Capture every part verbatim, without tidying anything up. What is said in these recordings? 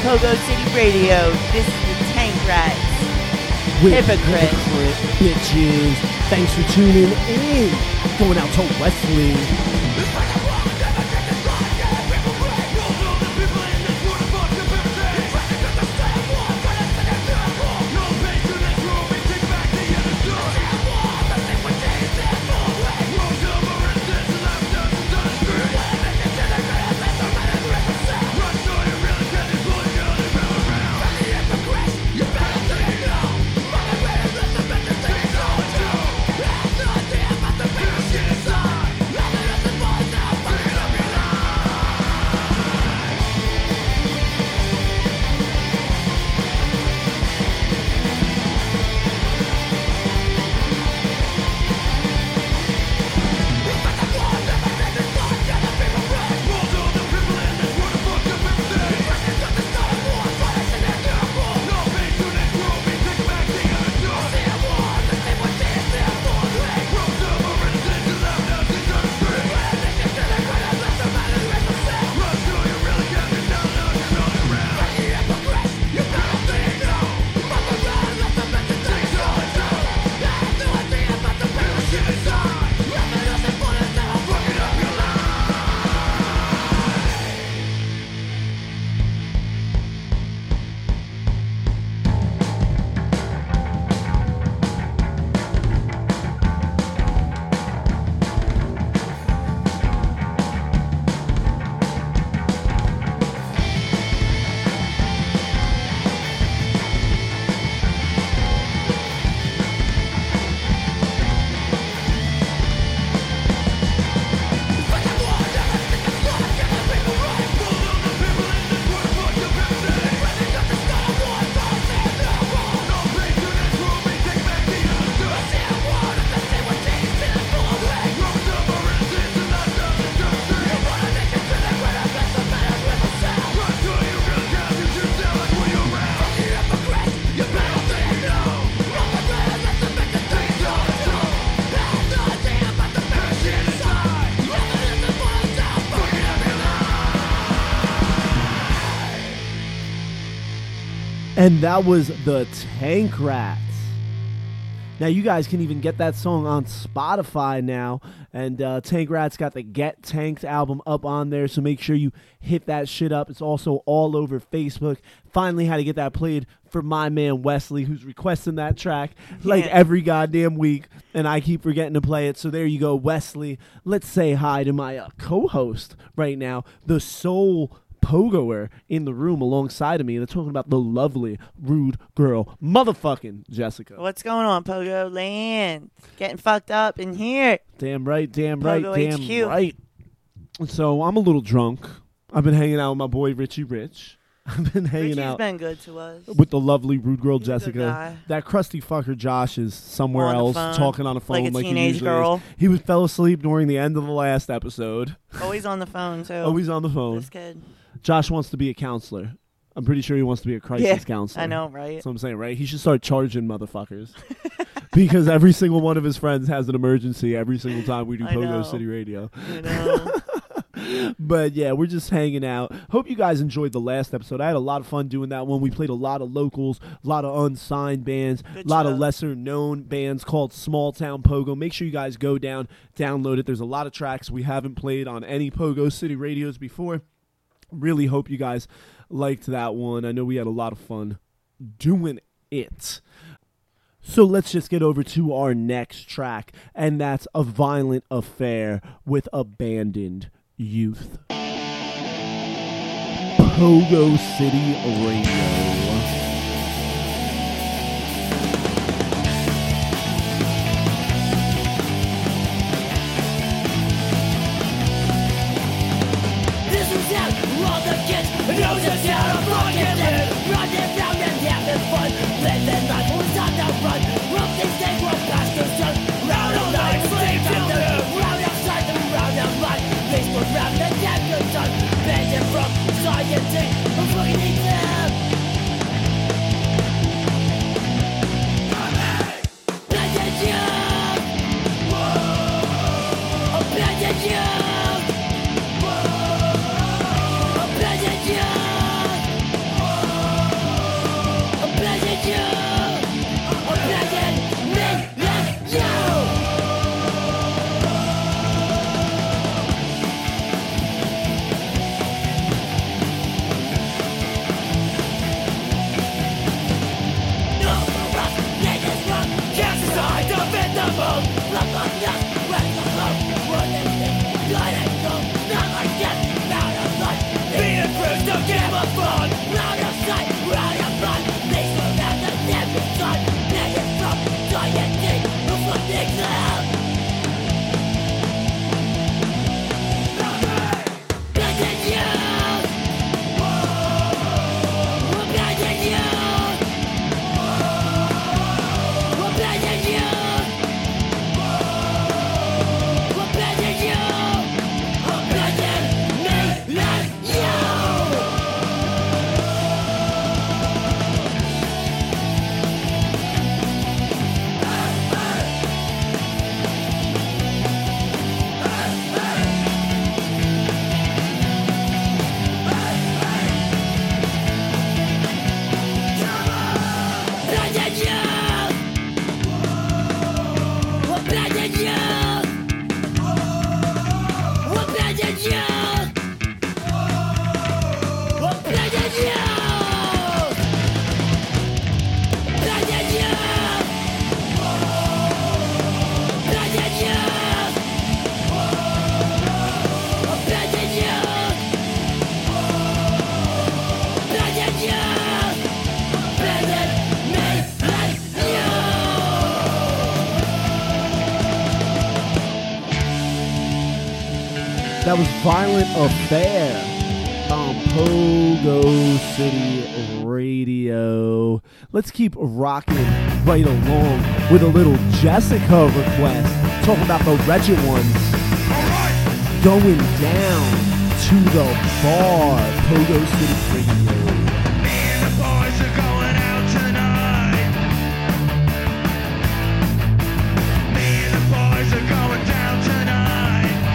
Pogo City Radio. This is the Tank Rats. With Hypocrite. hypocrite bitches. Thanks for tuning in. Going out to Wesley. And that was the Tank Rats. Now, you guys can even get that song on Spotify now. And uh, Tank Rats got the Get Tanked album up on there, so make sure you hit that shit up. It's also all over Facebook. Finally had to get that played for my man Wesley, who's requesting that track like Yeah. every goddamn week, and I keep forgetting to play it. So there you go, Wesley. Let's say hi to my uh, co-host right now, the Soul Pogoer in the room alongside of me. They're talking about the lovely, rude girl, motherfucking Jessica. What's going on, Pogo Land? Getting fucked up in here. Damn right, damn right, Pogo damn H Q. right. So I'm a little drunk. I've been hanging out with my boy Richie Rich. I've been hanging Richie's out been good to us. with the lovely rude girl He's a good Jessica. guy. That crusty fucker Josh is somewhere On the else phone, talking on the phone like a like he teenage usually girl. is. He was fell asleep during the end of the last episode. Always on the phone, too. Always on the phone. This kid. Josh wants to be a counselor. I'm pretty sure he wants to be a crisis Yeah, counselor. I know, right? That's what I'm saying, right? He should start charging motherfuckers. Because every single one of his friends has an emergency every single time we do I know. Pogo City Radio. You know. But yeah, we're just hanging out. Hope you guys enjoyed the last episode. I had a lot of fun doing that one. We played a lot of locals, a lot of unsigned bands, Good a lot show. of lesser known bands called Small Town Pogo. Make sure you guys go down, download it. There's a lot of tracks we haven't played on any Pogo City radios before. Really hope you guys liked that one. I know we had a lot of fun doing it. So let's just get over to our next track, and that's A Violent Affair with Abandoned Youth. Pogo City Radio. From society, I'm fucking hate them. That was Violent Affair on Pogo City Radio. Let's keep rocking right along with a little Jessica request. Talking about the Wretched Ones. Going down to the bar. Pogo City Radio. Me and the boys are going out tonight. Me and the boys are going down tonight.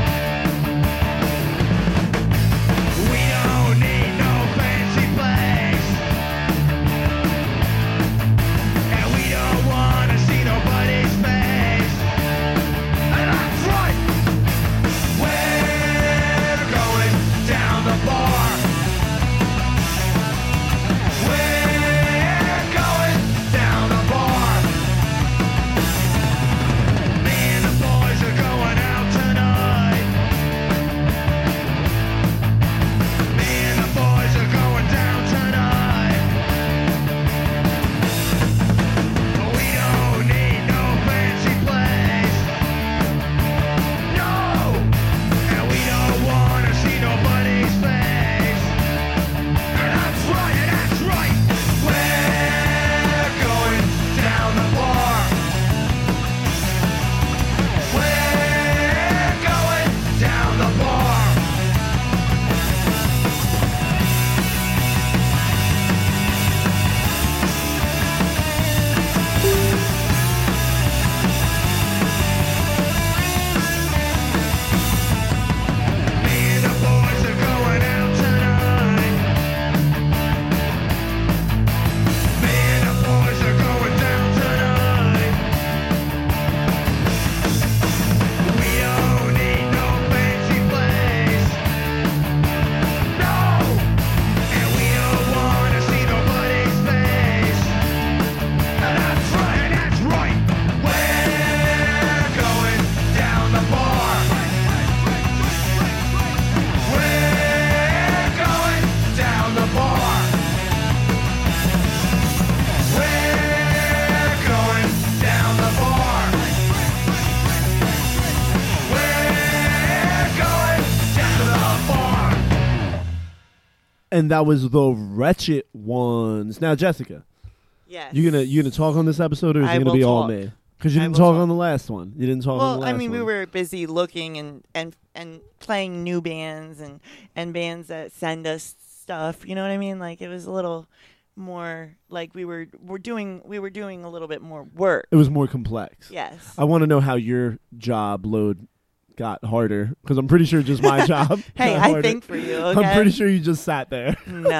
We don't need no fancy place, and we don't wanna see nobody's face. And that's right, we're going down the bar. We're going down the bar. Me and the boys are going out tonight. Me and the boys are going down tonight. We don't need no fancy place. No! And we don't wanna see nobody's face. And that's right, and that's right. We're going down the bar. We're going down the bar. Me and the boys are going out tonight. Me and the boys are going down tonight. We don't need no fancy place. No! And we don't wanna see nobody's face. And that's right, and that's right. We're going down the bar. We're going down the bar. We're going down the bar. We're going down the bar. And that was the Wretched Ones. Now, Jessica, Yes. you gonna you gonna talk on this episode, or is I it gonna will be all talk. me? Because you I didn't will talk talk. on the last one. You didn't talk on the Well, last I mean, one. we were busy looking and, and and playing new bands and, and bands that send us stuff. You know what I mean? Like it was a little more like we were we're doing we were doing a little bit more work. It was more complex. Yes. I want to know how your job load got harder, because I'm pretty sure just my job. Hey, got I harder. think for you. Okay? I'm pretty sure you just sat there.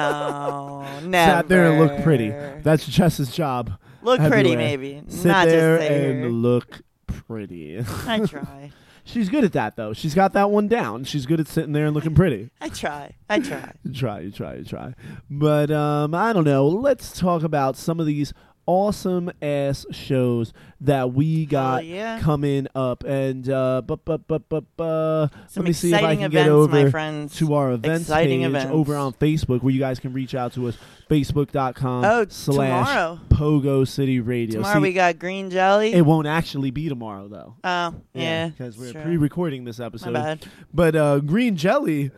No, never. Sat there and looked pretty. That's Jess's job. Look pretty, everywhere. maybe. Sit Not there just there. and look pretty. I try. She's good at that, though. She's got that one down. She's good at sitting there and looking pretty. I try. I try. You try, you try, you try. But um, I don't know. Let's talk about some of these awesome ass shows that we got yeah. coming up. And uh, bu- bu- bu- bu- bu- Some let me see if I exciting can get events, my over friends. to our events Exciting page events. over on Facebook, where you guys can reach out to us. Facebook.com Oh, slash tomorrow. Pogo City Radio. Tomorrow See, we got Green Jelly. it won't actually be tomorrow, though. Oh, yeah. Because we're sure. pre-recording this My episode. bad. But uh, Green Jelly,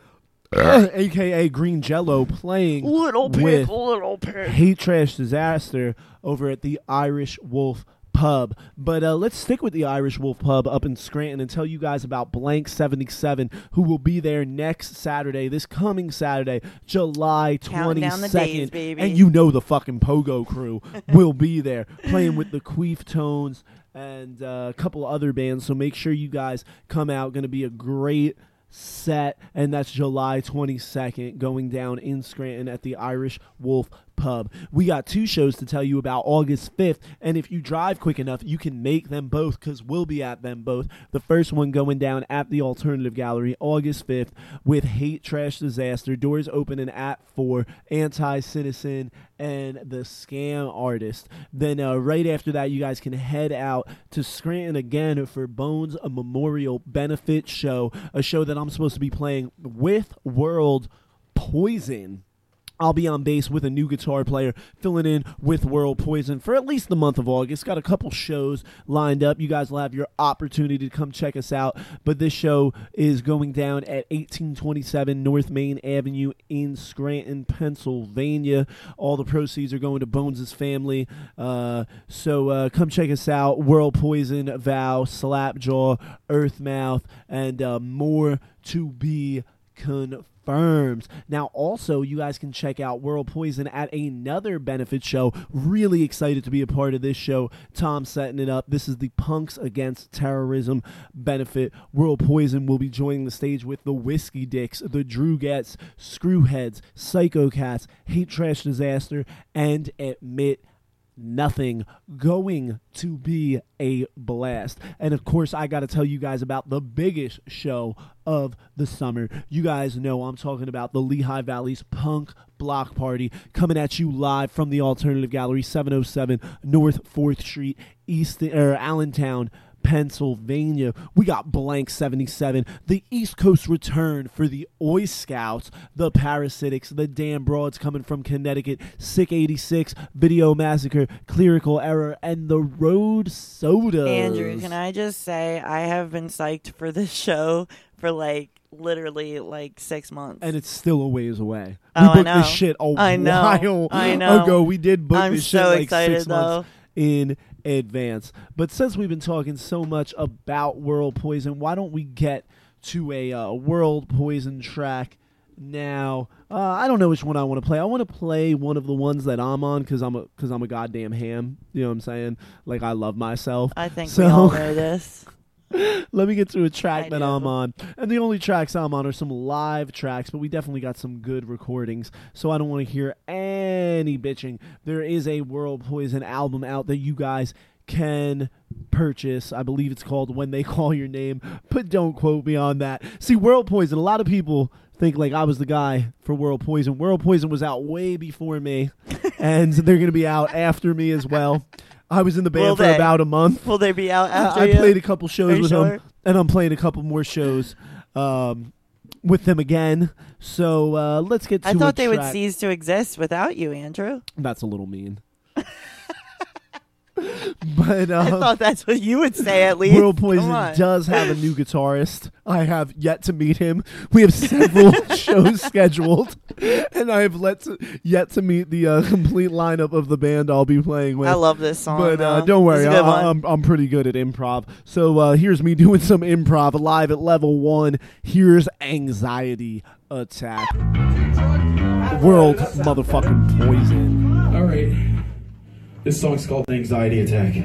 a k a. Green Jello, playing Little pig, with little pig. Hate Trash Disaster over at the Irish Wolf Pub. But uh, let's stick with the Irish Wolf Pub up in Scranton and tell you guys about Blank seventy-seven, who will be there next Saturday, this coming Saturday, July Counting down the twenty-second. days, baby. And you know the fucking Pogo crew will be there playing with the Queef Tones and uh, a couple other bands. So make sure you guys come out. Going to be a great set, and that's July twenty-second, going down in Scranton at the Irish Wolf Pub. We got two shows to tell you about August fifth, and if you drive quick enough, you can make them both, because we'll be at them both. The first one going down at the Alternative Gallery, August fifth, with Hate Trash Disaster. Doors opening at four, Anti-Citizen, and The Scam Artist. Then uh, right after that, you guys can head out to Scranton again for Bones, a memorial benefit show, a show that I'm supposed to be playing with World Poison I'll be on bass with a new guitar player, filling in with World Poison for at least the month of August. Got a couple shows lined up. You guys will have your opportunity to come check us out. But this show is going down at eighteen twenty-seven North Main Avenue in Scranton, Pennsylvania. All the proceeds are going to Bones' family. Uh, so uh, come check us out. World Poison, Vow, Slapjaw, Earthmouth, and uh, more to be confirmed. Firms. Now, also, you guys can check out World Poison at another benefit show. Really excited to be a part of this show. Tom setting it up. This is the Punks Against Terrorism benefit. World Poison will be joining the stage with the Whiskey Dicks, the Drugettes, Screwheads, Psycho Cats, Hate Trash Disaster, and Admit Nothing. Going to be a blast. And of course, I got to tell you guys about the biggest show of the summer. You guys know I'm talking about the Lehigh Valley's Punk Block Party, coming at you live from the Alternative Gallery, seven oh seven North fourth Street, East or Allentown, Pennsylvania. We got Blank seventy-seven, the East Coast return for the Oi Scouts, the Parasitics, the Damn Broads coming from Connecticut, Sick eighty-six, Video Massacre, Clerical Error, and the Road Sodas. Andrew, can I just say I have been psyched for this show for like literally like six months. And it's still a ways away. Oh, we I booked know. this shit a I know. while I know. ago. We did book I'm this so shit like excited, six months though. in advance. But since we've been talking so much about World Poison, why don't we get to a uh, World Poison track now? Uh, I don't know which one I want to play. I want to play one of the ones that I'm on because I'm a because I'm a goddamn ham. You know what I'm saying? Like, I love myself. I think so, we all know this. Let me get to a track I that do. I'm on. And the only tracks I'm on are some live tracks, but we definitely got some good recordings, so I don't want to hear any bitching. There is a World Poison album out that you guys can purchase. I believe it's called When They Call Your Name, but don't quote me on that. See, World Poison, a lot of people think like I was the guy for World Poison. World Poison was out way before me, and they're going to be out after me as well. I was in the band Will for they? about a month. Will they be out after I, I you? played a couple shows Are you with sure? them, and I'm playing a couple more shows um, with them again. So uh, let's get to I thought a they would track. cease to exist without you, Andrew. That's a little mean. But I um, thought that's what you would say at least. World Come Poison on. does have a new guitarist. I have yet to meet him. We have several shows scheduled, and I have let to, yet to meet the uh, complete lineup of the band I'll be playing with. I love this song. But uh, though. don't worry, It's a good I, one. I'm I'm pretty good at improv. So uh, here's me doing some improv live at level one. Here's Anxiety Attack. World motherfucking Poison. All right. This song's called Anxiety Attack.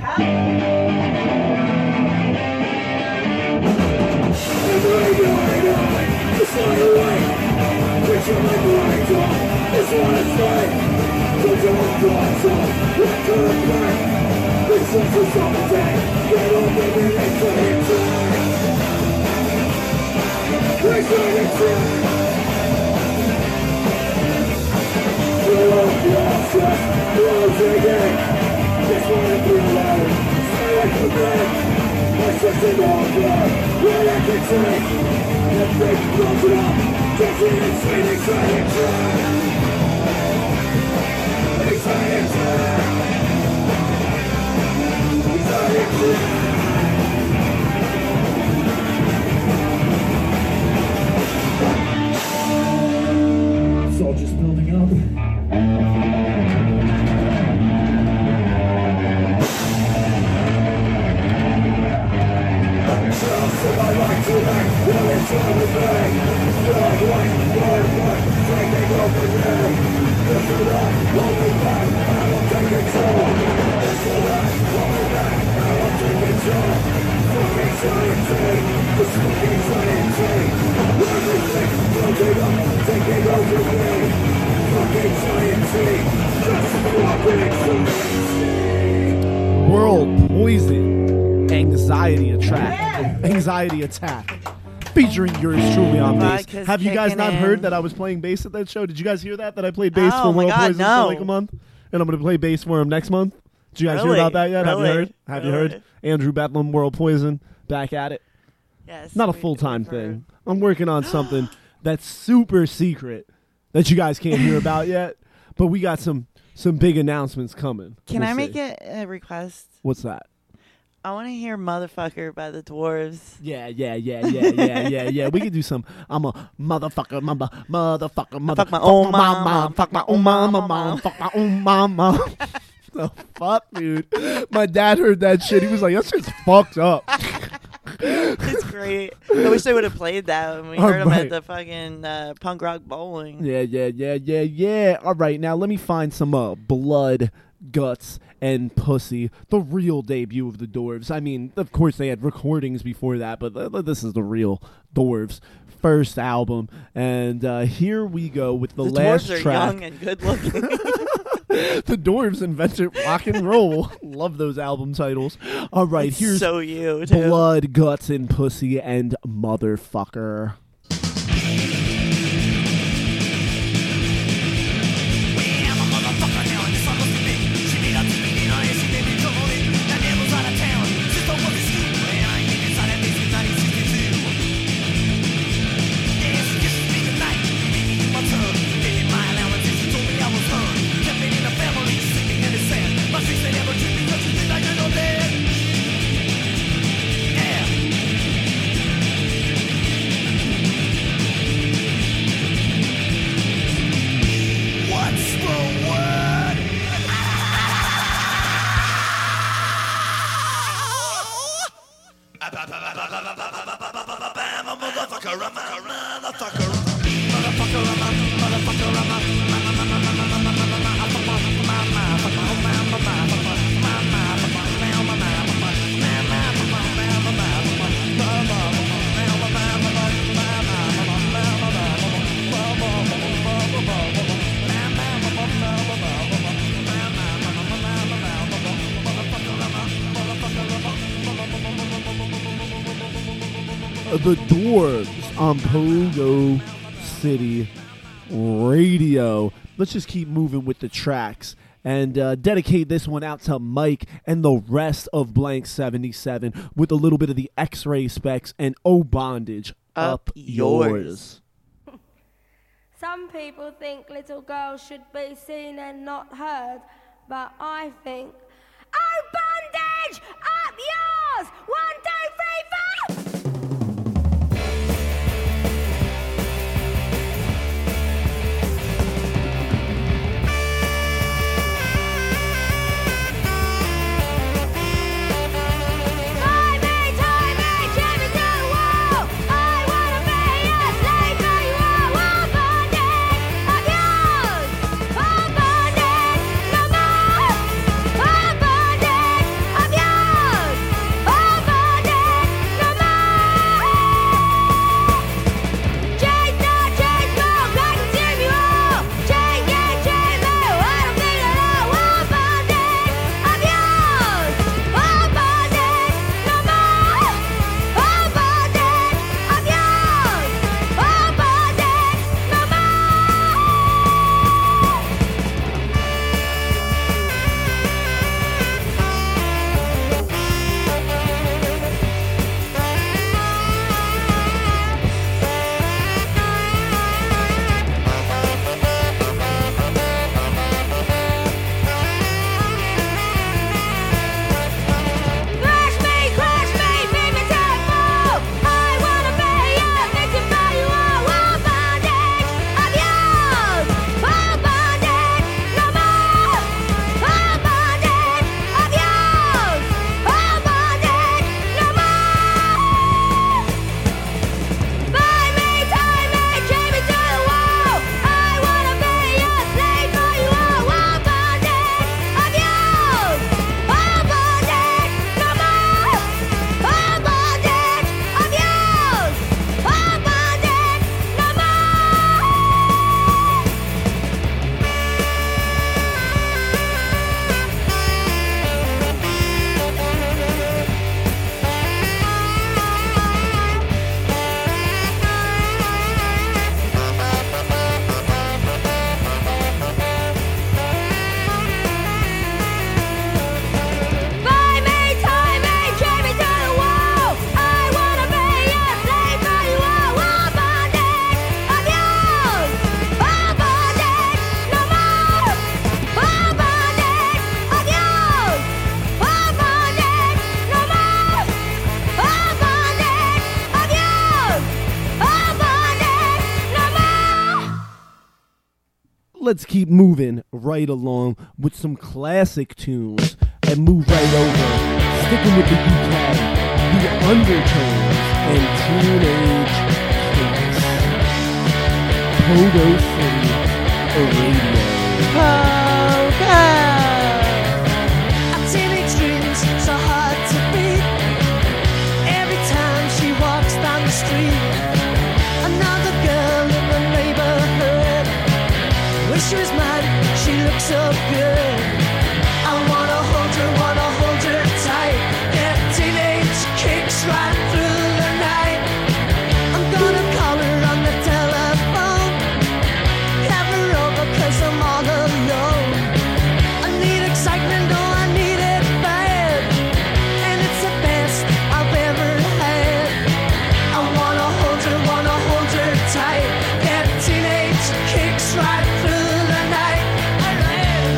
It's all just building up. World Poison. Anxiety Attack. Anxiety Attack. Featuring yours truly on bass. Vodka's Have you guys kicking not in. heard that I was playing bass at that show? Did you guys hear that? That I played bass Oh for my World God, Poison no. for like a month? And I'm going to play bass for him next month? Did you guys Really? hear about that yet? Have you Really? heard? Have you Really? heard? Andrew Bedlam, World Poison, back at it. Yes, Not a we- full-time we've heard. thing. I'm working on something that's super secret that you guys can't hear about yet. But we got some some big announcements coming. Can We'll I make see. a, a request? What's that? I want to hear "Motherfucker" by the Dwarves. Yeah, yeah, yeah, yeah, yeah, yeah, yeah. We could do some. I'm a motherfucker, mama, motherfucker, mother. Fuck my own mom, mom, fuck my own mama, mom, fuck my own mama. The fuck, dude. My dad heard that shit. He was like, "That shit's fucked up." It's great. I wish they would have played that when we All heard them right. at the fucking uh, punk rock bowling. Yeah, yeah, yeah, yeah, yeah. All right, now let me find some uh, blood, guts, and pussy. The real debut of the Dwarves. I mean, of course they had recordings before that, but uh, this is the real Dwarves' first album. And uh, here we go with the, The last Dwarves are track. young and good looking. The Dwarves invented rock and roll. Love those album titles. All right, It's here's so you, too. blood, guts, and pussy, and motherfucker. The Dwarves on Pogo City Radio. Let's just keep moving with the tracks and uh, dedicate this one out to Mike and the rest of Blank seventy-seven with a little bit of the X-Ray Specs and Oh Bondage Up Up, yours. yours. Some people think little girls should be seen and not heard, but I think, oh, bondage, up yours! One, two, three, four! Tie me, tie me, chain me to the wall. I wanna be a slave till you are. One bondage, up yours! One bondage, no more! let's keep moving right along with some classic tunes and move right over, sticking with the U K, the Undertones and Teenage Kicks. Pogo City Radio. Pogo! Our teenage dreams so hard to beat. Every time she walks down the street, another girl in the neighborhood. Wish she was mine, she looks so good. I wanna hold her, wanna hold her tight. Get teenage kicks right through the night. I'm gonna call her on the telephone, have her over 'cause I'm all alone. I need excitement, oh I need it bad, and it's the best I've ever had. I wanna hold her, wanna hold her tight. Get teenage kicks right through the night. Alright.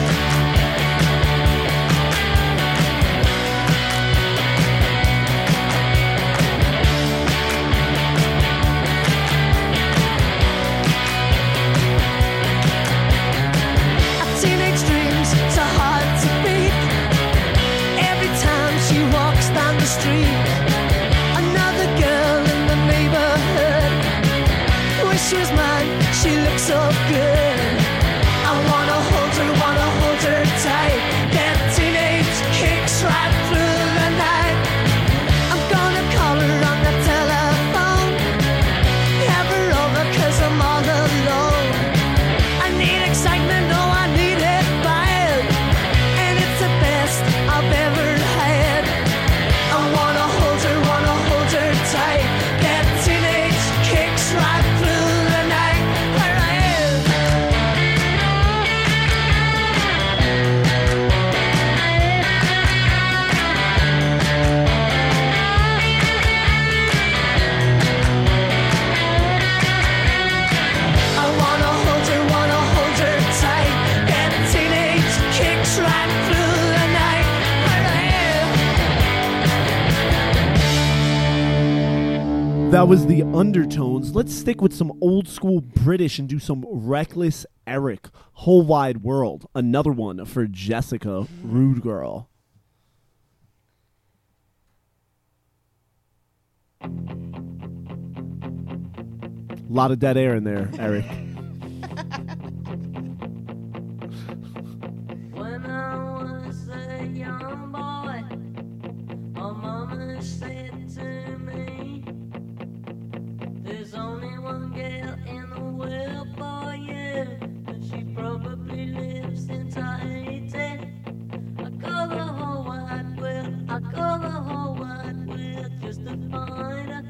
Our teenage dreams so hard to beat. Every time she walks down the street, another girl in the neighborhood. Wish she was mine, she looks so good. I wanna hold her, wanna hold her tight. Get teenage kicks right through the night. I'm gonna call her on the telephone, have her over 'cause I'm all alone. I need excitement, no, I need it bad, and it's the best I've ever had. I wanna hold her, wanna hold her tight. Get teenage kicks right through the night. Where I am. I wanna hold her, wanna hold her tight. Get teenage kicks right through the night. Where I am. That was the Undertones. Let's stick with some old school British and do some Reckless Eric, Whole Wide World. Another one for Jessica, Rude Girl. A lot of dead air in there, Eric. When I was a young boy, my mama said to me, there's only one girl in the world for you, and she probably lives in Tahiti. I go the whole wide world, I go the whole wide world just to find her.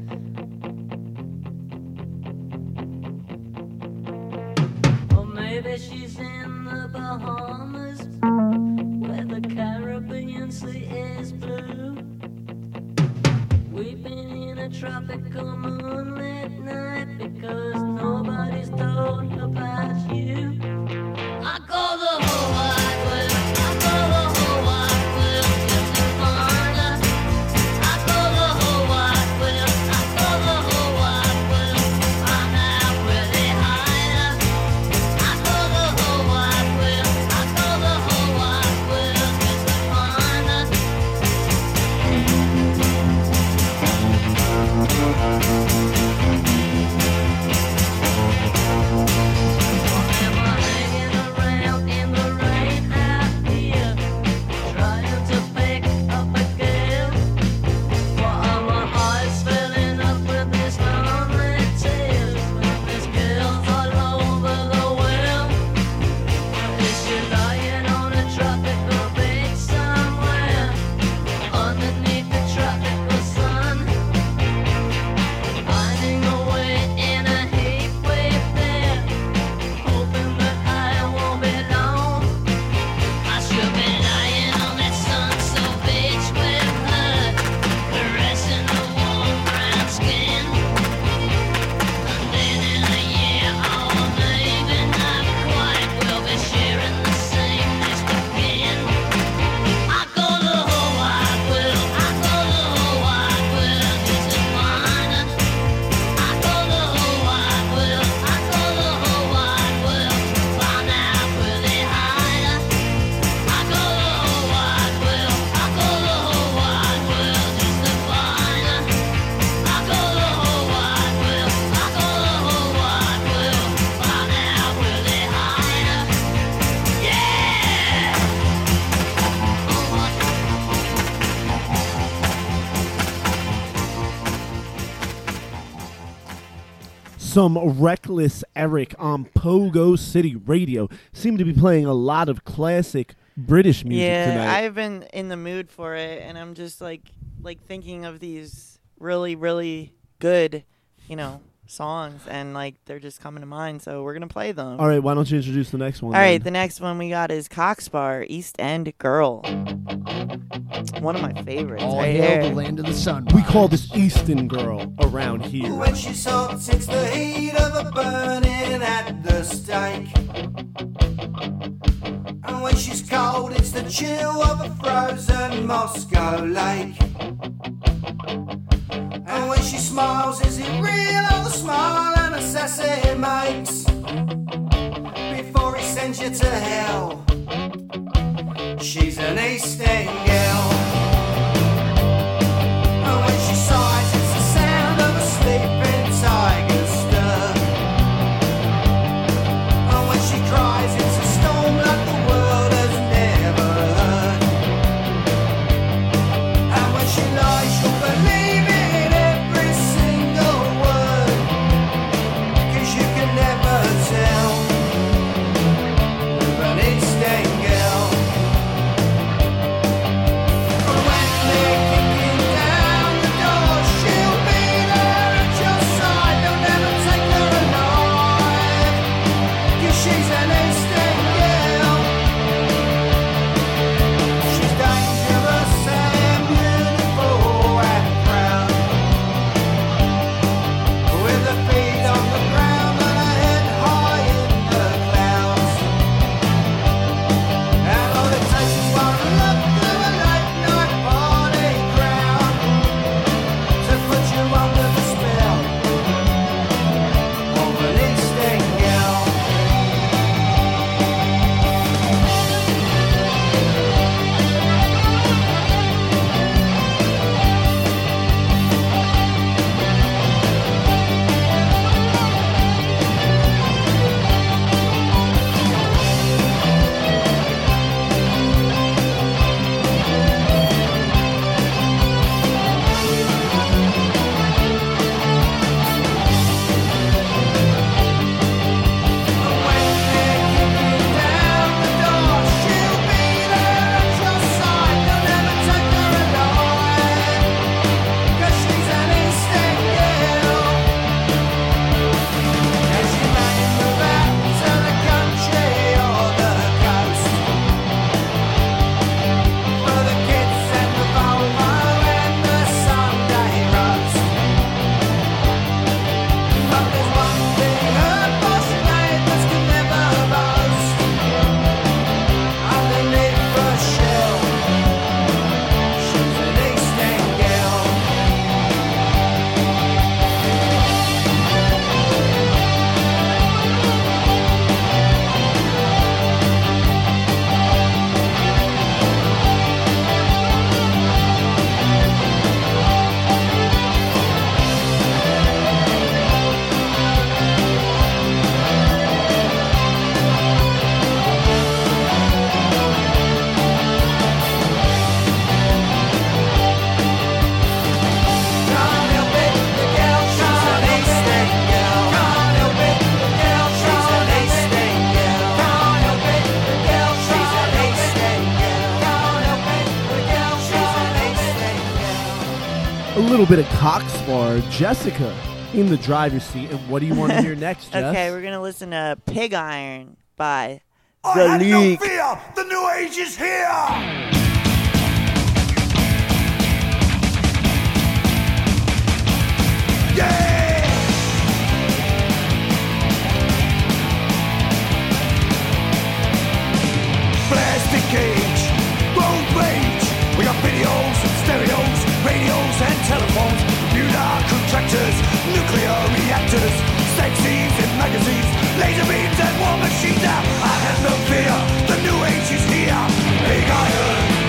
Or maybe she's in the Bahamas, where the Caribbean Sea is blue. We've been in a tropical moonlit night because nobody's told about you. I go the whole wide world, I go the whole wide world just to find her. I go the whole wide world, I go the whole wide world to find out where they hide her. I go the whole wide world, I go the whole wide world just to find her. some Reckless Eric on Pogo City Radio. Seem to be playing a lot of classic British music yeah, tonight. I've been in the mood for it, and I'm just like like thinking of these really, really good, you know, songs, and like they're just coming to mind, so we're gonna play them. All right, why don't you introduce the next one? All then? right, the next one we got is Coxbar, East End Girl. One of my favorites. All right hail here. the land of the sun. We call this Easton Girl around here. When she's hot, it's the heat of a burning at the stake. And when she's cold, it's the chill of a frozen Moscow lake. And when she smiles, is it real or the smile an assassin makes? Before he sends you to hell, she's an East End girl. And when she sighs, it's the sound of a sleeping tiger stir. And when she cries, it's a storm like the world has never heard. And when she lies, you'll believe in every single word, 'cause you can never tell with an East End girl. When they're kicking down the door, she'll be there at your side. They'll never take her alive, 'cause she's an East End girl. She's dangerous and beautiful and proud, with her feet on the ground and her head high in the clouds. And all it takes is one look through a late night party crowd to put you under the spell of an East End girl. When they're kicking down the door, she'll be there at your side. They'll never take her alive, 'cause she's an East End girl. And she may move out to the country or the coast, for the kids and the Volvo and the Sunday roast. But there's one thing her boss neighbours can never boast: underneath her shell, she's an East End girl. Can't help it, the girl, she's an East End girl. Can't help it, the girl, she's an East End girl. Can't help it, the girl, she's an East End girl. Can't help it, the girl, she's an East End girl. A little bit of Coxbar, Jessica in the driver's seat. And what do you want to hear next, Jess? Okay, we're gonna listen to Pig Iron by I The have no League. fear, the new age is here! Yeah! Plastic cage, road rage. We got videos and stereos, radios and telephones, computer contractors, nuclear reactors, sex scenes in magazines, laser beams and war machines. I have no fear, the new age is here. Big iron.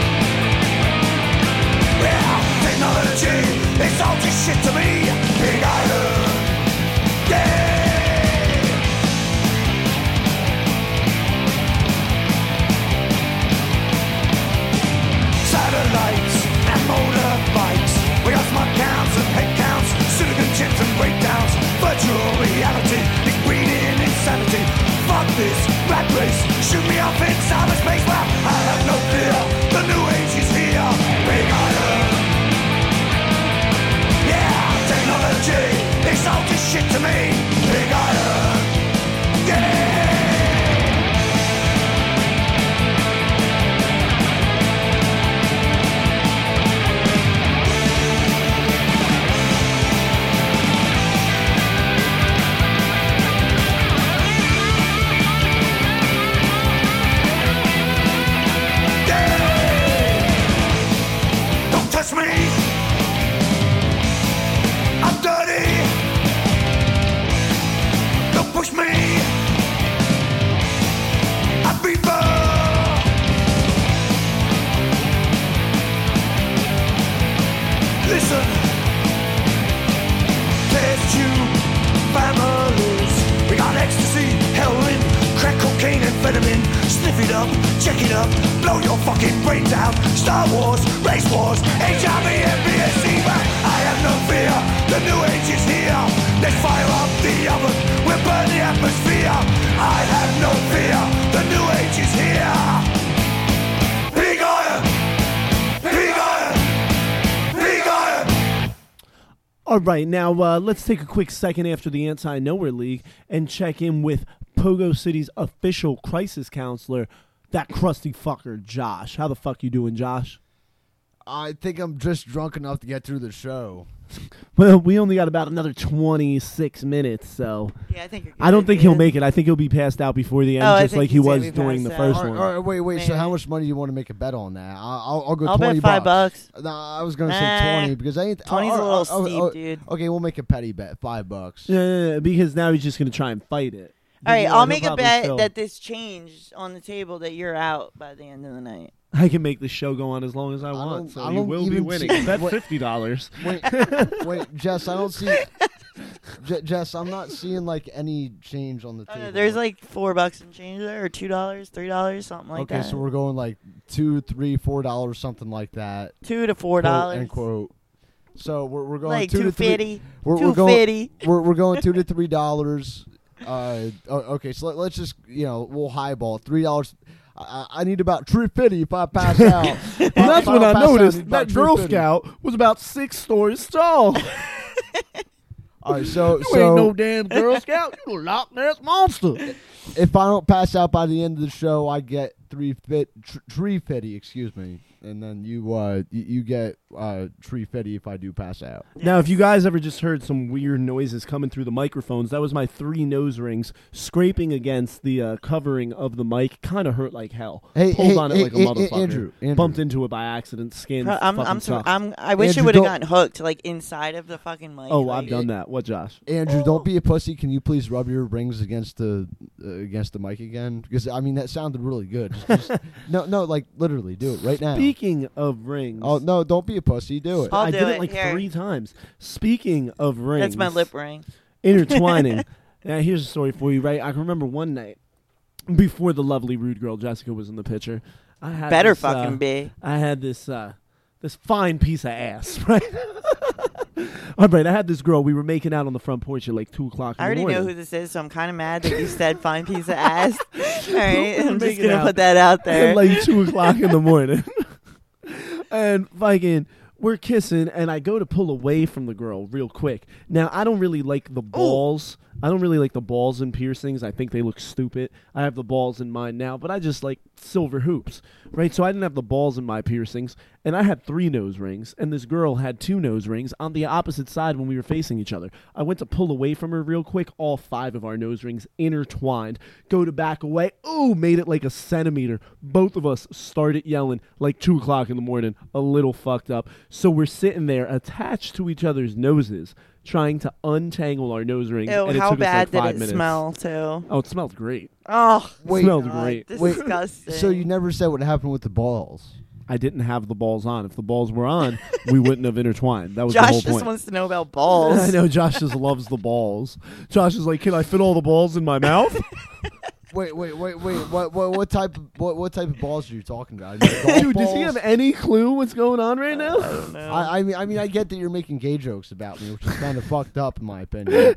touch me. I'm dirty. Don't push me. I'm people. Listen. Test tube families. We got ecstasy, heroin, crack cocaine, amphetamine. Sniff it up, check it up, blow your fucking brains out. Star Wars, race wars, H I V, M B S C. But I have no fear, the new age is here. Let's fire up the oven, we'll burn the atmosphere. I have no fear, the new age is here. Big iron, big iron, big iron. All right, now uh, let's take a quick second after the Anti-Nowhere League and check in with Pogo City's official crisis counselor, that crusty fucker, Josh. How the fuck you doing, Josh? I think I'm just drunk enough to get through the show. Well, we only got about another twenty-six minutes, so Yeah, I think you're good. I don't think he'll Yeah. make it. I think he'll be passed out before the end, Oh, I just think like he he's gonna was be during the passed out. first All right, one. all right, wait, wait. So Maybe. how much money do you want to make a bet on that? I'll, I'll, I'll go I'll twenty bet five bucks. No, I was gonna Nah. say twenty because I ain't. twenty's oh, a little oh, steep, oh, dude. Okay, we'll make a petty bet. Five bucks. Yeah, yeah, yeah, because now he's just going to try and fight it. All right, You know, I'll he'll make a probably bet still- that this changed on the table that you're out by the end of the night. I can make the show go on as long as I, want, don't- so I you don't will be even winning. see- Bet wait. fifty dollars. Wait, wait, Jess. I don't see. Je- Jess, I'm not seeing like any change on the Oh, table. no, there's like four bucks and change there, or two dollars, three dollars, something like okay, that. so we're going like two, three, four dollars, something like that. two to four Quote, dollars. end quote. So we're we're going Like two two to three. fifty. We're, we're Two going. fifty. We're we're going two to three dollars. Uh, o- okay, so let, let's just you know we'll highball three dollars. I, I need about three fifty if I pass out. If And I- that's if I when don't I pass out, noticed need about that Girl three fifty. Scout was about six stories tall. All right, so You so ain't no damn Girl Scout. You a Loch Ness monster. if I don't pass out by the end of the show, I get three fit tr- tree fifty. Excuse me, and then you uh you, you get uh tree fifty if I do pass out. Now, if you guys ever just heard some weird noises coming through the microphones, that was my three nose rings scraping against the uh, covering of the mic. Kind of hurt like hell. Hey, Pulled hey, on it hey, like a hey, motherfucker. Andrew, Andrew. Bumped into it by accident. Skin. Pro- I'm, fucking I'm, sur- sucked. I'm, I wish Andrew, it would have don't- gotten hooked like inside of the fucking mic. Oh, like, I've done that. What, Josh? Andrew, don't be a pussy. Can you please rub your rings against the uh, against the mic again? Because I mean that sounded really good. Just, just, no, no, like literally, do it right now. Speaking of rings, Oh no, don't be a pussy. Do it. I'll I do did it. it like Here. three times. Speaking of rings, That's my lip ring. intertwining. Now, here's a story for you, right? I can remember one night before the lovely rude girl Jessica was in the picture. I had Better this, uh, fucking be. I had this uh, this fine piece of ass, right? All right, I had this girl. We were making out on the front porch at like two o'clock in I already the morning. know who this is, so I'm kind of mad that you said fine piece of ass. All right, I'm just Make it gonna out. put that out there. At like two o'clock in the morning. And fucking, we're kissing, and I go to pull away from the girl real quick. Now, I don't really like the balls. I don't really like the balls in piercings. I think they look stupid. I have the balls in mine now, but I just like silver hoops, right? So I didn't have the balls in my piercings, and I had three nose rings, and this girl had two nose rings on the opposite side when we were facing each other. I went to pull away from her real quick. All five of our nose rings intertwined. Go to back away. Ooh, made it like a centimeter. Both of us started yelling like two o'clock in the morning, a little fucked up. So we're sitting there attached to each other's noses, trying to untangle our nose rings. Ew, and it how took us, bad like, did five it minutes. smell, too? Oh, it smelled great. Oh, Wait, it smelled God, great. Wait, disgusting. So you never said what happened with the balls. I didn't have the balls on. If the balls were on, we wouldn't have intertwined. That was the Josh whole just point. wants to know about balls. I know Josh just loves the balls. Josh is like, can I fit all the balls in my mouth? Wait, wait, wait, wait. What, what, what type? Of, what, what type of balls are you talking about? Is it golf Dude, does he balls? have any clue what's going on right now? I don't know. I, I mean, I mean, I get that you're making gay jokes about me, which is kind of fucked up in my opinion.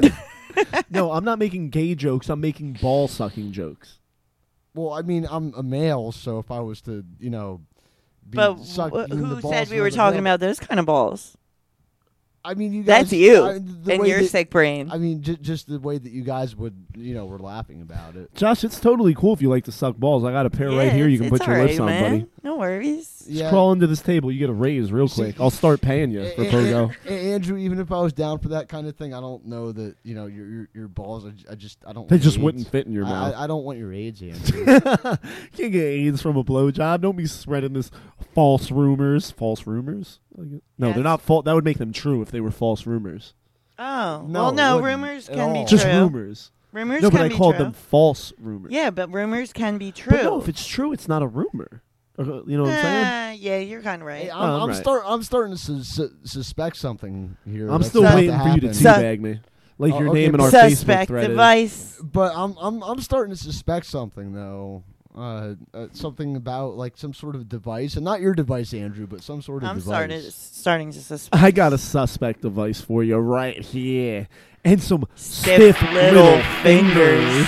No, I'm not making gay jokes. I'm making ball sucking jokes. Well, I mean, I'm a male, so if I was to, you know, be but sucked wh- in the who balls said we of were another talking male- about those kind of balls? I mean, you guys. That's you I, the and way your that- sick brain. I mean, j- just the way that you guys would, you know, were laughing about it. Josh, it's totally cool if you like to suck balls. I got a pair right Yeah, here. You it's- can it's put your all lips right, on, man. buddy. No worries. Yeah. crawl into this table. You get a raise real quick. I'll start paying you for A- a- Pogo. a- Andrew, even if I was down for that kind of thing, I don't know that you know your your, your balls. I, j- I just I don't. They want just AIDS. wouldn't fit in your I- mouth. I, I don't want your AIDS, Andrew. Can't get AIDS from a blowjob. Don't be spreading this false rumors. False rumors? No, Yes. they're not false. That would make them true if they were false rumors. Oh, No, well, it no, wouldn't rumors at can be all. Just true. rumors. Rumors No, can but I be called true. them false rumors. Yeah, but rumors can be true. But no, if it's true, it's not a rumor. Uh, You know what I'm saying? Uh, yeah, you're kind of right. Hey, I'm, Oh, I'm I'm, right. start, I'm starting to su- su- suspect something here. I'm that's still about waiting for you to happen. Su- teabag me. Like Oh, your okay, name in but- our Facebook Suspect thread is. device. But I'm I'm I'm starting to suspect something though. Uh, uh, something about like some sort of device, and not your device, Andrew, but some sort of I'm device. started, starting to suspect. I got a suspect device for you right here. And some Stiff stiff, little little, fingers. fingers.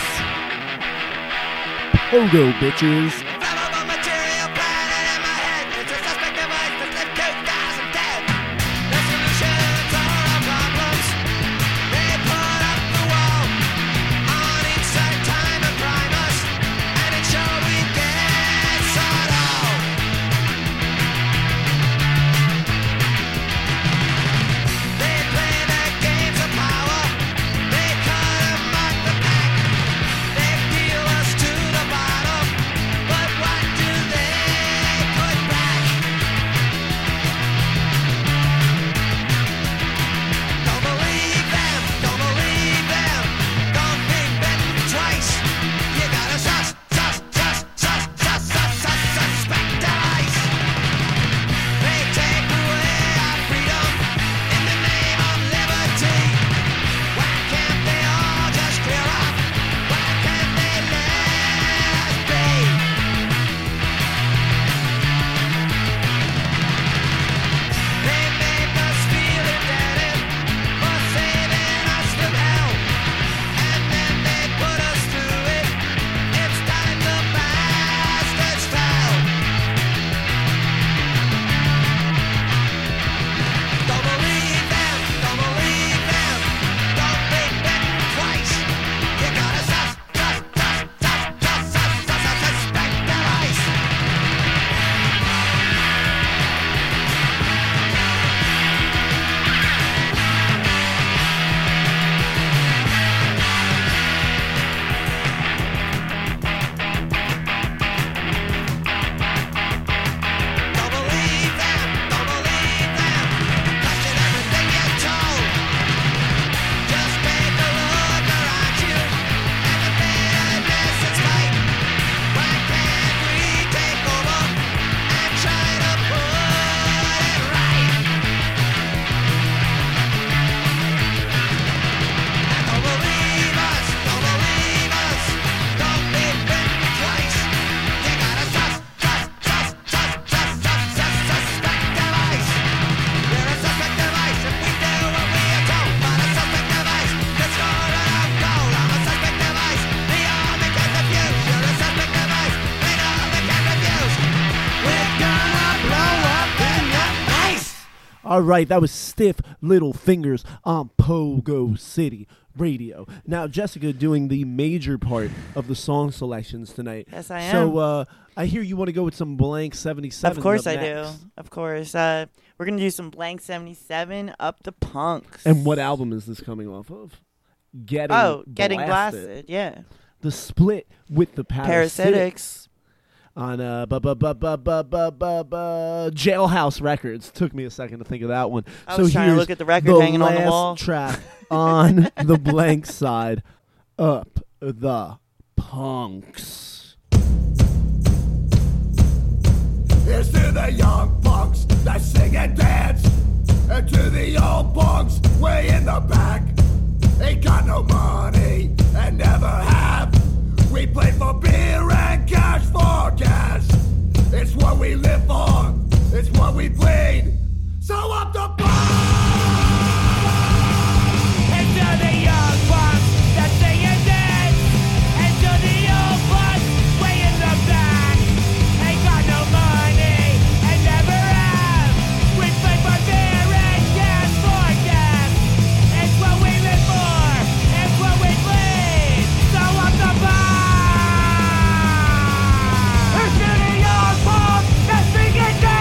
Pogo bitches. Flammable material planted in my head. It's a suspect device that's lived two thousand ten. The solution to all our problems. They put up the wall on inside time and prime us, and it showed we get sort of. They play their games of power. They cut and mark the pack. They deal us to the bottom, but what do they put back? Don't believe them, don't believe them. Don't think that twice. You gotta sus, sus, sus, sus, sus, sus, sus, suspect device. They take away our freedom in the name of liberty. Why can't they all just clear up? Why can't they let us be? They make us feel indebted for saving us from hell, and then they put us through it. It's time the bastards fell. Don't believe them, don't believe them. Don't think that twice. You gotta sus, sus, sus, sus, sus, sus, sus, sus, suspect device. Don't believe them, don't believe them. Question everything you're told. Just take a look around you at the bitterness and spite. Why can't we take over and try to put it right? And don't believe us, don't believe us. Don't be bitten twice. You gotta sus, sus, sus, sus, sus, sus, sus, suspect device. We're a suspect device if we do what we are told. But a suspect device that's scoring our goal. I'm a suspect device. The army can refuse. You're a suspect device. We know they can refuse. We're gonna blow up in your face. All right, that was Stiff Little Fingers on Pogo City Radio. Now, Jessica doing the major part of the song selections tonight. Yes, I So, am. uh, I hear you want to go with some Blank seventy-seven. Of course I do. Of course. Uh, we're going to do some Blank seventy-seven, Up the Punks. And what album is this coming off of? Getting Oh, Getting Blasted. Blasted. Yeah. The split with the Parasitics. Parasitics. On uh, bu- bu- bu- bu- bu- bu- bu- bu- Jailhouse Records. Took me a second to think of that one. I so was trying to here's look at the record hanging on the last wall. track on the Blank side, Up the Punks. Here's to the young punks that sing and dance, and to the old punks way in the back. Ain't got no money and never have. We play for beer and cash for gas. It's what we live for, it's what we bleed. So up the And to the young ones that sing and dance, and to the old ones way in the back, ain't got no money and never have. We play for beer and gas for gas. It's what we live for, it's what we bleed. So up the bar. And to the young ones that sing and dance.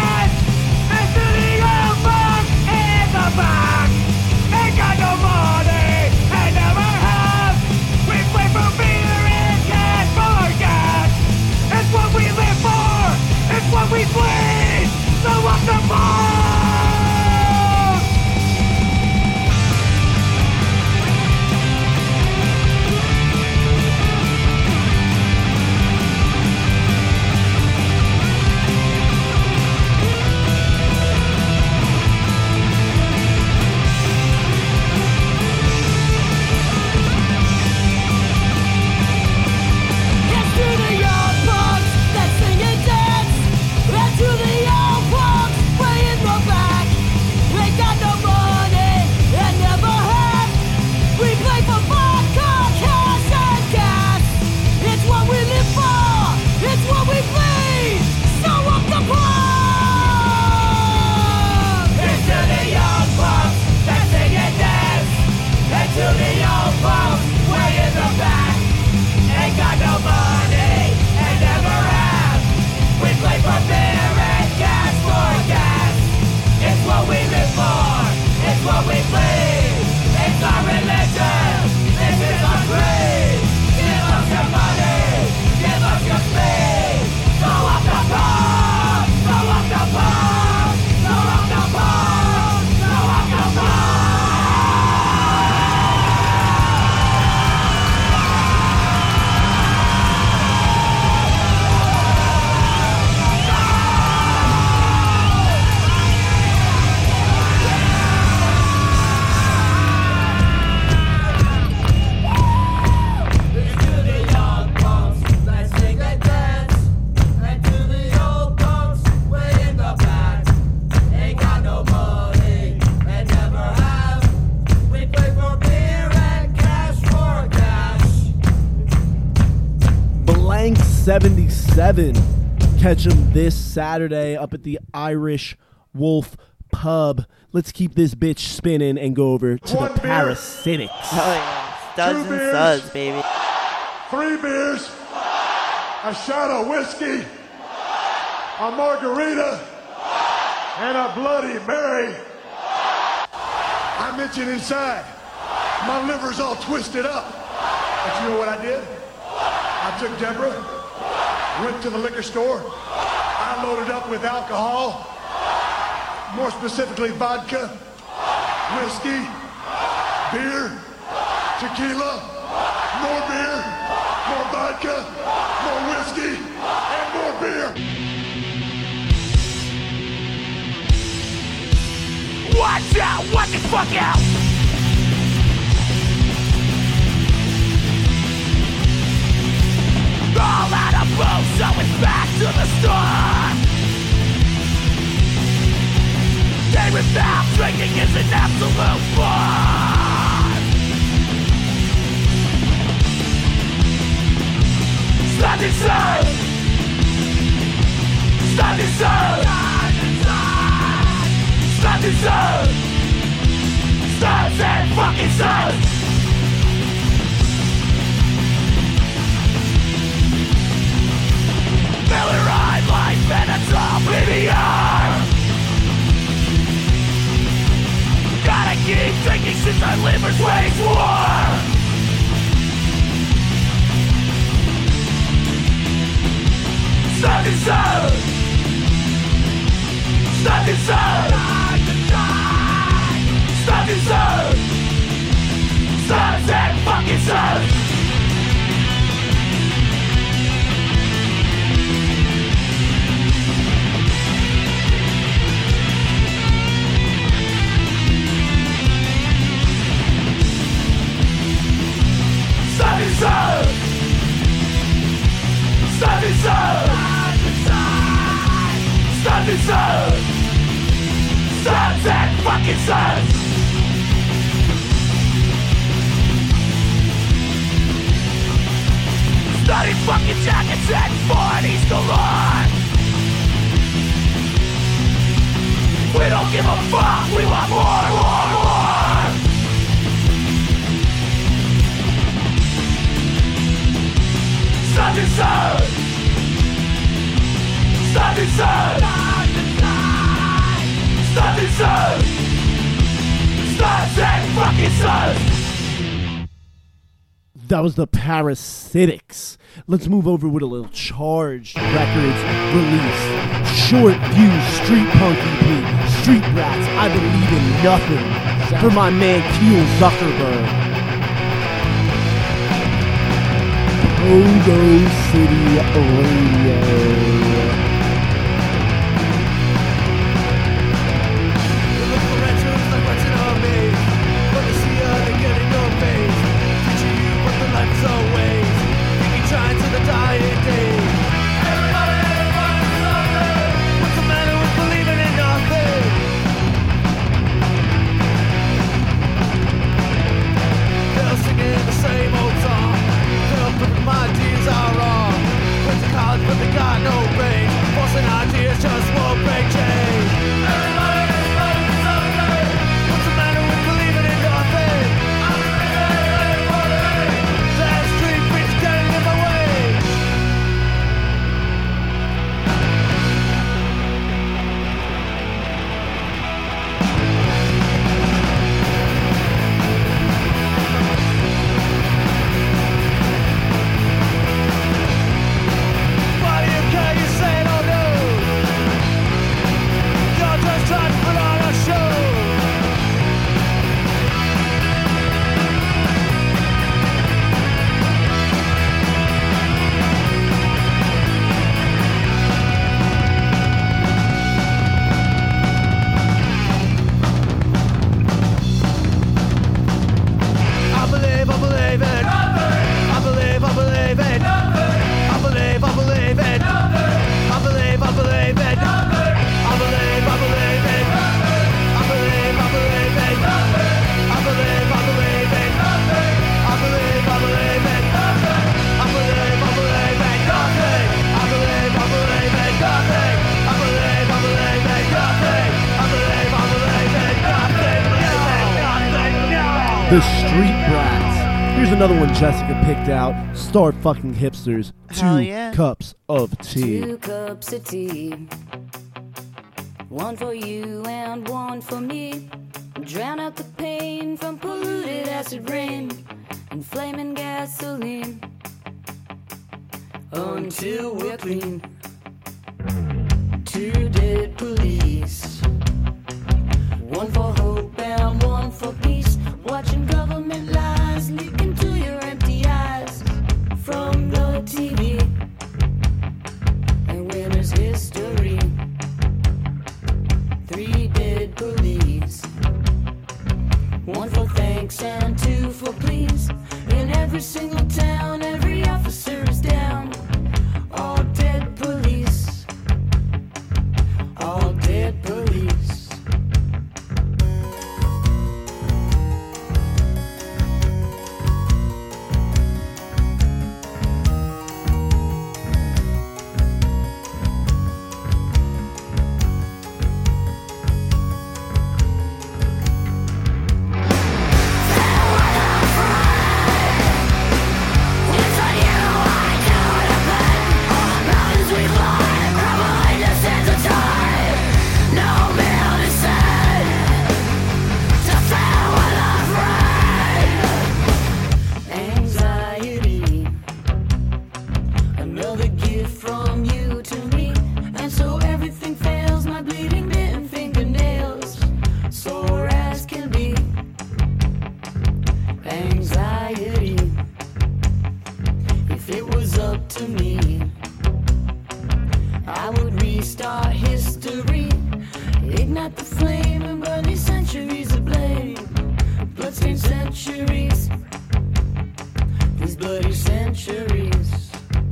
seventy-seven. Catch them this Saturday up at the Irish Wolf Pub. Let's keep this bitch spinning and go over to One the beer. Parasitics. Oh yeah, studs Two and beers. suds, baby. Three beers, a shot of whiskey, a margarita, and a Bloody Mary. I mentioned inside, my liver's all twisted up. But you know what I did? I took Deborah, went to the liquor store, I loaded up with alcohol, more specifically vodka, whiskey, beer, tequila, more beer, more vodka, more whiskey, and more beer. Watch out, watch the fuck out! All out of booze, so it's back to the store. Day without drinking is an absolute bore. Stop this show! Stop this show! Stop this show! Stop that fucking show! Miller High Life and a drop P B R. Gotta keep drinking since our liver's wage war. Stop this show! Stop this show! Stop this show! Stop that fucking show! Stop this show! Stop this show! Stop this show! Stop that fucking show! Study fucking jackets and forties galore! We don't give a fuck, we want more, more, more! Stop this show! Stop this show! Stop this show! Stop that fucking show! That was the Parasitics. Let's move over with a little Charged Records release. Short Fuse Street Punk E P. Street Rats, I Believe in Nothing. For my man Keel Zuckerberg. Pogo City Radio. My ideas are wrong. Went to college, but they got no brain. The Street Brats. Here's another one Jessica picked out. Star fucking hipsters. Hell Two yeah. cups of tea. Two cups of tea. One for you and one for me. Drown out the pain from polluted acid rain and flaming gasoline. Until we're clean. Two dead police. One for hope and one for peace. Watching government lies leak into your empty eyes from the T V. And when there's history, three dead police. One for thanks and two for please. In every single town, every officer is down. All dead police. All dead police. Anxiety, another gift from you to me, and so everything fails. My bleeding bitten fingernails, sore as can be. Anxiety, if it was up to me, I would restart history, ignite the flame and burn these centuries of blame, bloodstained centuries. These bloody centuries.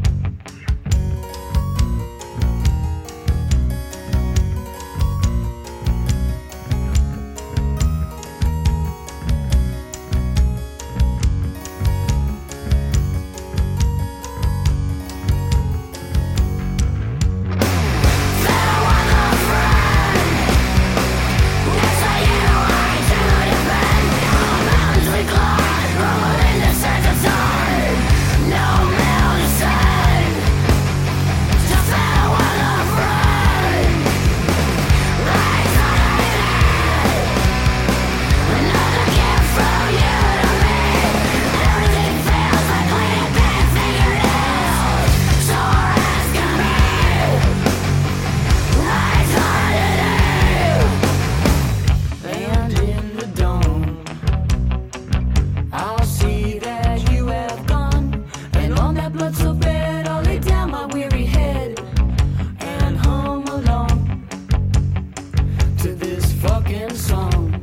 And in the dawn, I'll see that you have gone. And on that blood-soaked bed, I'll lay down my weary head and hum along to this fucking song.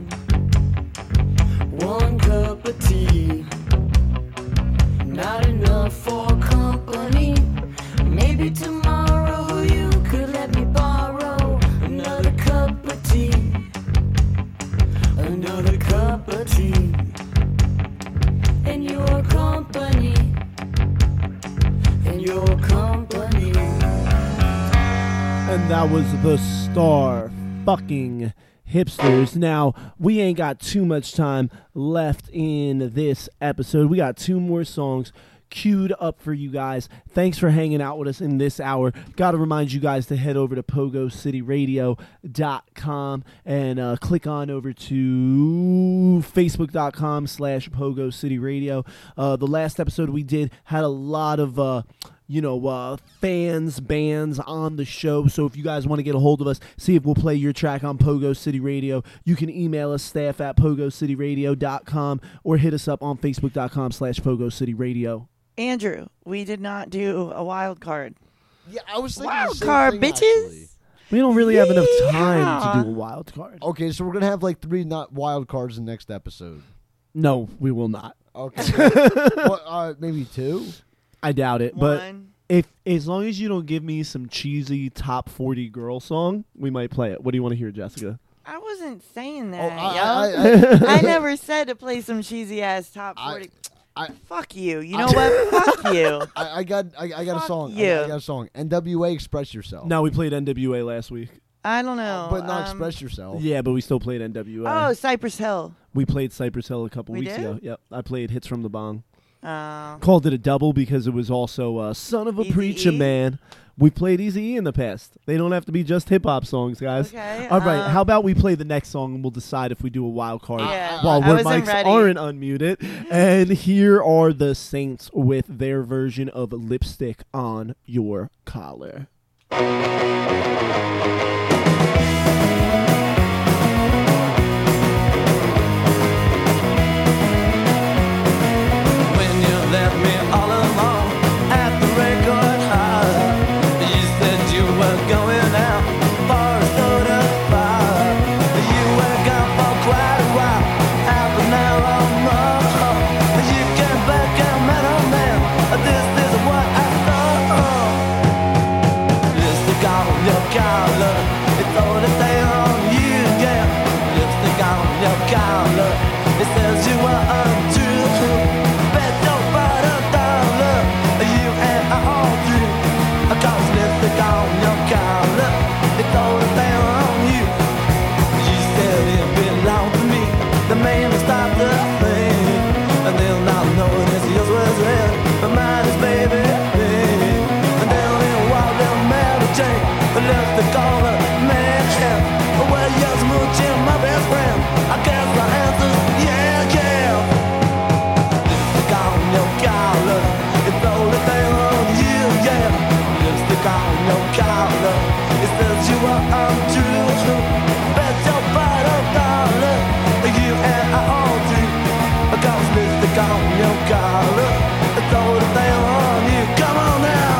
One cup of tea, not enough for company. Maybe tomorrow you could let me borrow another cup of tea. Another cup of tea in your company, in your company. And that was the Star fucking hipsters. Now, we ain't got too much time left in this episode. We got two more songs queued up for you guys. Thanks for hanging out with us in this hour. Got to remind you guys to head over to pogo city radio dot com and uh, click on over to facebook dot com slash pogo city radio. Uh, the last episode we did had a lot of uh, you know, uh, fans, bands on the show. So if you guys want to get a hold of us, see if we'll play your track on Pogo City Radio, you can email us, staff at pogo city radio dot com, or hit us up on facebook dot com slash pogo city radio. Andrew, we did not do a wild card. Yeah, I was thinking Wild the same card, thing, bitches. actually. We don't really have enough time Yeehaw. to do a wild card. Okay, so we're gonna have like three not wild cards in the next episode. No, we will not. Okay, what, uh, maybe two. I doubt it. But One. if as long as you don't give me some cheesy top forty girl song, we might play it. What do you want to hear, Jessica? I wasn't saying Oh, that, I, yo. I, I, I never said to play some cheesy ass top I- forty. I- Fuck you. You know what? Fuck you. I, I got, I, I got a Fuck song. I, you. I got a song. N W A, Express Yourself. No, we played N W A last week. I don't know. but not um, Express Yourself. Yeah, but we still played N W A. Oh, Cypress Hill. We played Cypress Hill a couple We weeks did? ago. Yep, I played Hits from the Bong. Uh, Called it a double because it was also uh, Son of a Eazy-E? Preacher Man. We played Eazy-E in the past. They don't have to be just hip hop songs, guys. Okay, All right, um, how about we play the next song and we'll decide if we do a wild card Yeah, while I our wasn't mics ready. aren't unmuted. And here are the Saints with their version of Lipstick on Your Collar. When you left me all alone at the record high, you said you were going out for a soda bar. You were gone for quite a while, half an hour or more. You came back and met a man. This is what I saw. Lipstick on your collar, it's all the thing on you, yeah. Lipstick on your collar, it says you are untrue. Bet your bottom dollar, you and I all through. Cause lipstick on your collar, it's all the thing on you. You said it belonged to me, the man who stopped the thing. And they'll not know this yours was red, but mine is baby pink. And they'll in wild little Mary Jane, the lipstick on the man. Well, you're smooching my best friend. I guess the answer's yeah, yeah. Lipstick on your collar, it's all the thing on you, yeah. Lipstick on your collar, it says you are untrue. Bet your bottom dollar, you and I all do. Cause lipstick on your collar, it's all the thing on you. Come on now.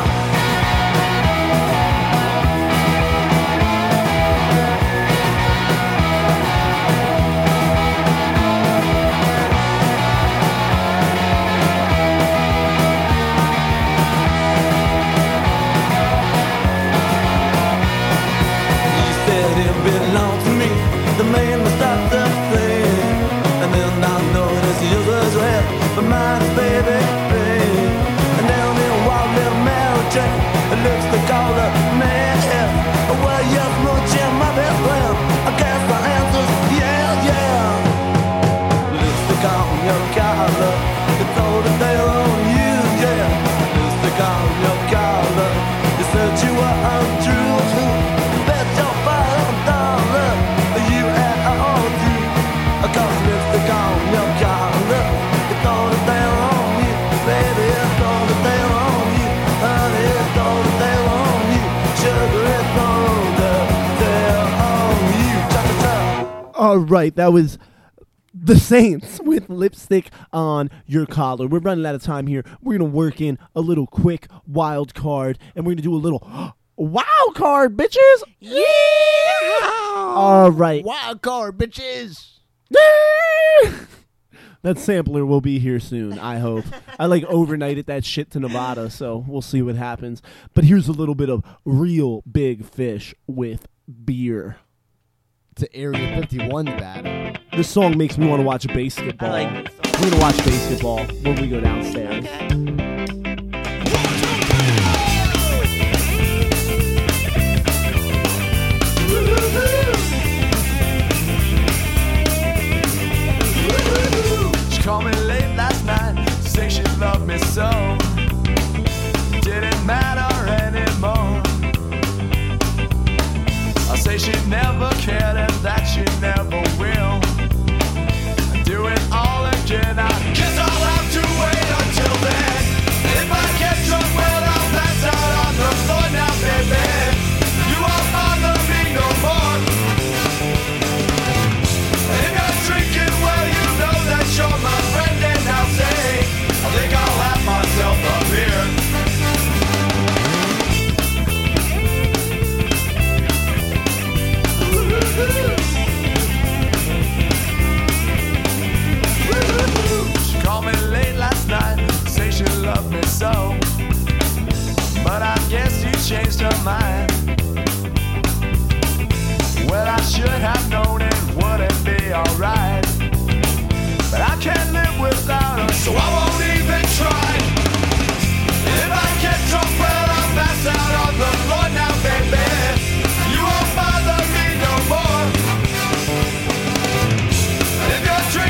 You said it belonged to me, the man who stopped the thing. And then I noticed yours was red, but mine is baby pink. And then in wild little Mary Jane, a lipstick on the man. Well, you're smooching my best friend. I guess the answer's yeah, yeah. Lipstick on your collar, it's all the day on you, yeah. Lipstick on your collar, you said you were untrue. Bet your bottom dollar, you and I all do. Cause lipstick on your collar, it's all the day on you, baby. It's all the day on you, honey. It's all the day on you, sugar. It's all the day on you. Cha-cha-cha. All right, that was the Saints with Lipstick on Your Collar. We're running out of time here. We're going to work in a little quick wild card, and we're going to do a little wild card, bitches. Yeah! All right. Wild card, bitches. That sampler will be here soon, I hope. I like overnighted that shit to Nevada, so we'll see what happens. But here's a little bit of real big fish with beer. To Area fifty-one battle. This song makes me want to watch basketball. I like this song. We're going to watch basketball when we go downstairs. She called me late last night, say she loved me so. Didn't matter anymore. I say she never cared and that she never will. Do it all again, I guess I'll have to wait until then. If I get drunk, well, I'll pass out on the floor now, baby. You won't bother me no more. And if you're drinking, well, you know that you're my friend, and I'll say, I think I'll have myself a beer. She called me late last night, say she loved me so. But I guess you changed her mind. Well, I should have known it wouldn't be alright. But I can't live without her, so I won't even try. If I get drunk, well, I'll pass out on the floor now, baby. You won't bother me no more. And if you're drinking,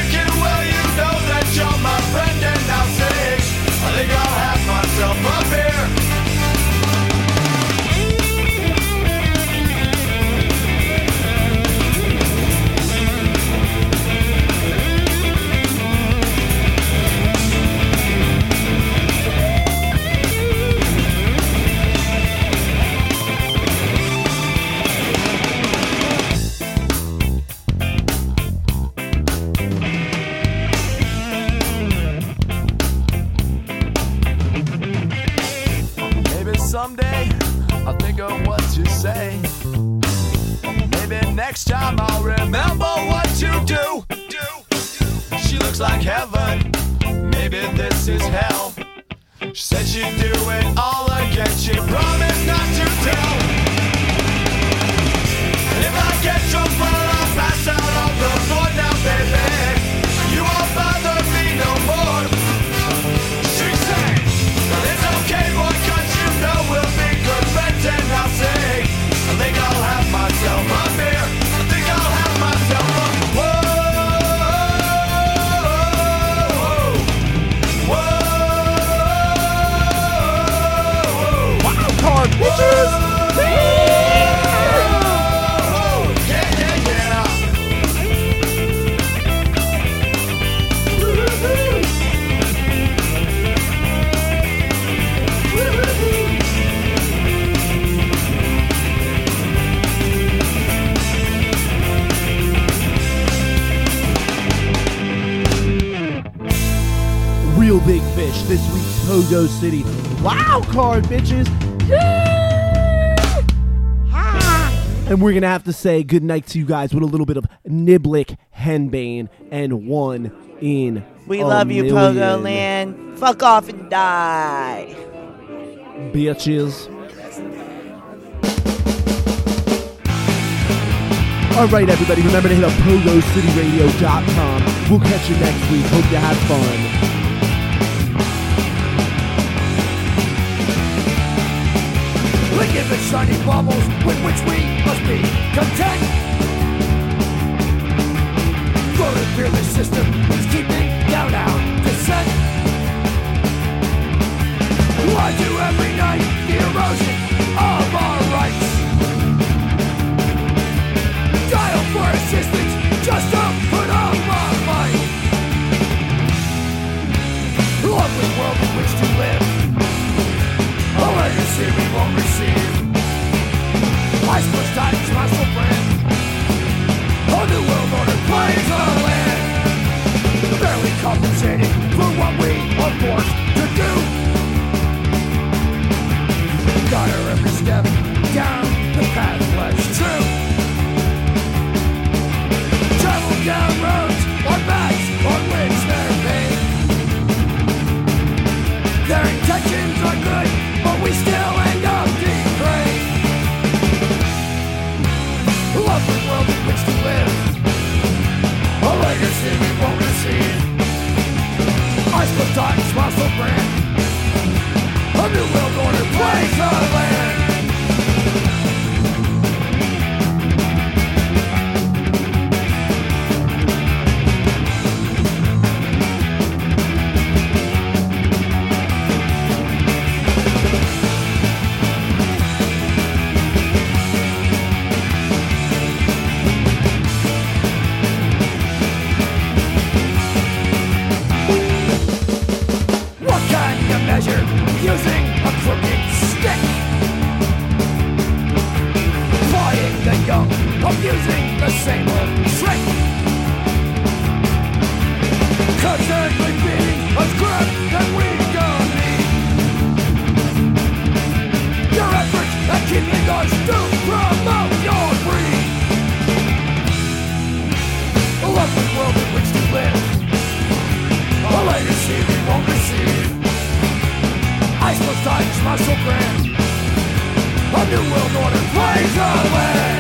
looks like heaven. Maybe this is hell. She said she'd do it all again. She promised not to tell. And if I get drunk, well, I'll pass out on the floor now, baby. You won't bother me no more. She said, well, it's okay, boy, 'cause you know we'll be good friends. And I'll say, I think I'll have myself a beer. I think I'll have myself a whoa. Card bitches. Real big fish this week's Pogo City Wild Card bitches. And we're going to have to say goodnight to you guys with a little bit of Niblick Henbane and One in We a love you, million. Pogo Land. Fuck off and die. Bitches. All right, everybody, remember to hit up pogo city radio dot com. We'll catch you next week. Hope you had fun. We give it shiny baubles with which we must be content. For the fearless system is keeping down our descent. Why do every night the erosion of our rights? Dial for assistance just to put on my mind. Lovely world in which to live. A legacy we won't receive. I suppose time's my soul brand. A new world order plays our land. Barely compensating for what we are forced to do. Got her every step down the path less true. Travel down roads on backs on which they're paid. Their intentions are good, but we still end up depraved. A lovely world in which to live. A legacy we won't receive. I split time's muscle brand. A new world order plays our land. Using a crooked stick, plying the young, abusing the same old trick, constantly beating us crap that we don't need. Your efforts at keeping us to promote your breed. A lovely world in which to live. A legacy we won't receive. I suppose time's muscle brand. A new world order plays our land.